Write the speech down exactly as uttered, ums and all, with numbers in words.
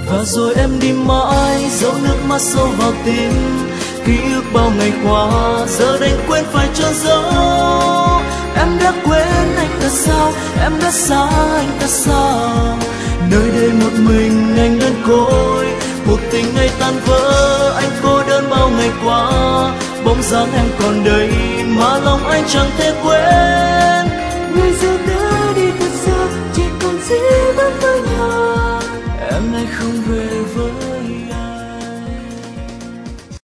Và rồi em đi mãi, dấu nước mắt sâu vào tim. Ký ức bao ngày qua, giờ đành quên phải trôn giấu. Em đã quên anh ta sao, em đã xa anh ta sao. Nơi đây một mình anh đơn côi, cuộc tình ngày tan vỡ. Anh cô đơn bao ngày qua, bóng dáng em còn đây mà lòng anh chẳng thể quên.